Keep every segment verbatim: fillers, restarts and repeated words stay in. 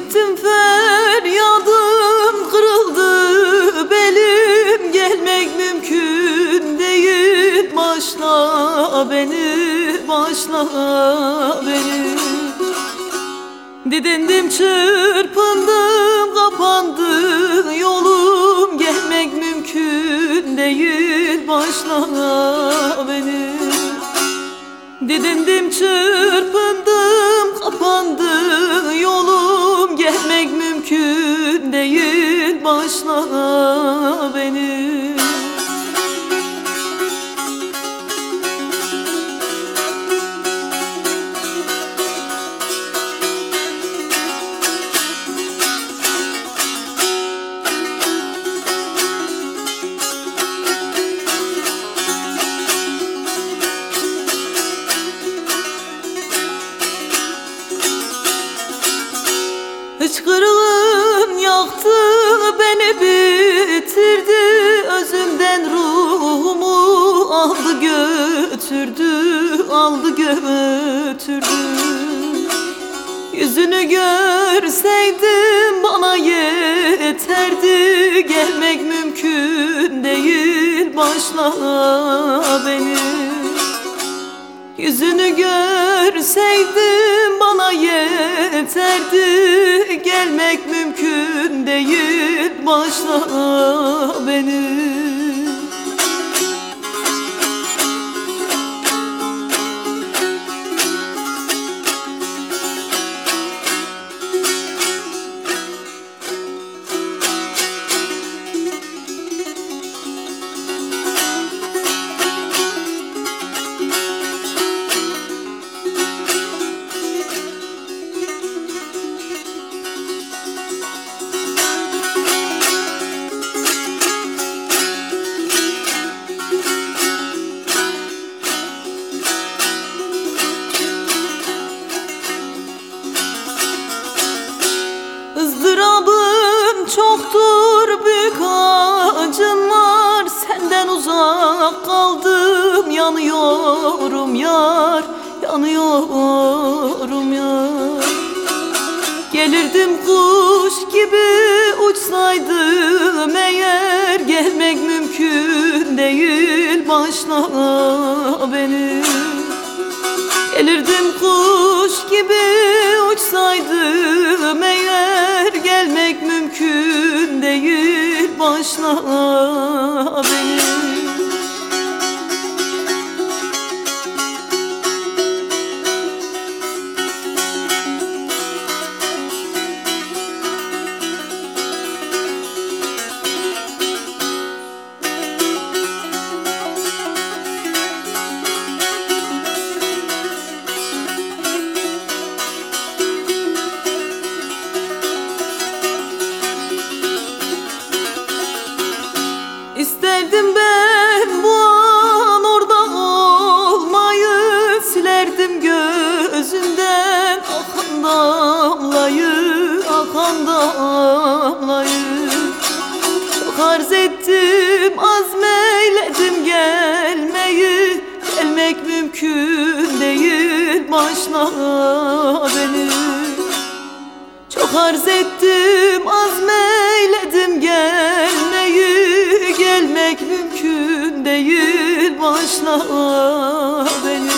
Ettim feryadım, kırıldı belim, gelmek mümkün değil. Başla beni, başla beni. Didindim, çırpındım, kapandı yolum, gelmek mümkün değil. Başla beni. Didindim, çırpındım, kapandı yolum, gelmek mümkün değil. Başla beni. Hıçkırığın yaktı beni, bitirdi, özümden ruhumu aldı götürdü, aldı götürdü. Yüzünü görseydim bana yeterdi, gelmek mümkün değil. Başla beni. Yüzünü görseydim bana yeterdi, gelmek mümkün değil. Başla beni. Izdırabım çoktur, büyük acım var, senden uzak kaldım, yanıyorum yar, yanıyorum yar. Gelirdim kuş gibi, uçsaydım eğer, gelmek mümkün değil. Başla beni. Gelirdim kuş gibi, uçsaydım eğer, gelmek mümkün değil. Başla beni. İsterdim ben bu an orada olmayı, silerdim gözümden akan damlayı, akan damlayı. Çok arz ettim, azmeyledim gelmeyi, gelmek mümkün değil. Başla beni. Çok arz ettim, azmeyledim gelmeyi, gelmek mümkün değil. Başla beni.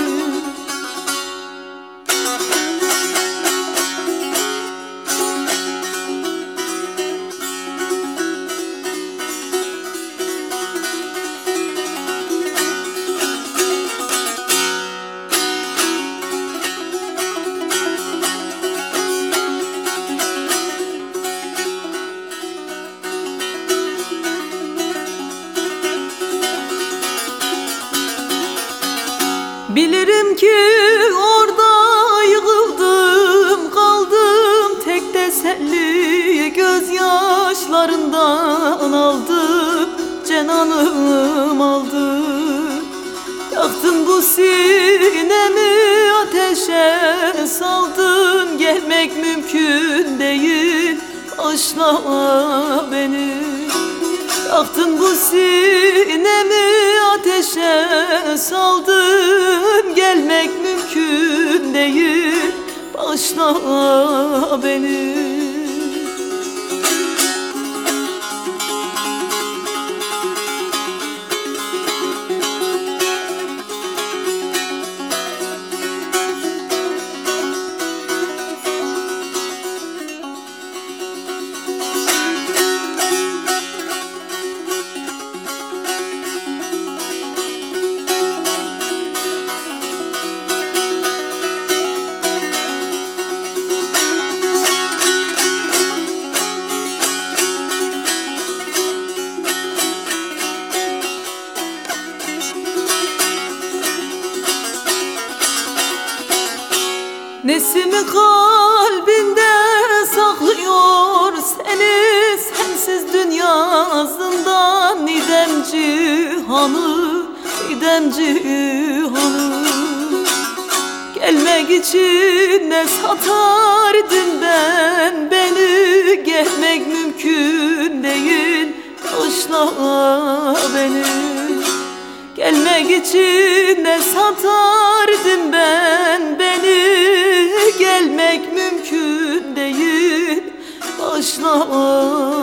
Bilirim ki orada yığıldım, kaldım, tek teselli gözyaşlarından aldım, cenanım aldı. Yaktın bu sinemi, ateşe saldın, gelmek mümkün değil. Başla beni. Yaktın bu sinemi, ateşe saldın, gelmek mümkün değil. Bağışla beni. nazından idem cihanı, idem cihanı. Gelmek için ne satardım ben beni, gelmek mümkün değil, bağışla beni. Gelmek için ne satardım ben beni, gelmek mümkün değil, bağışla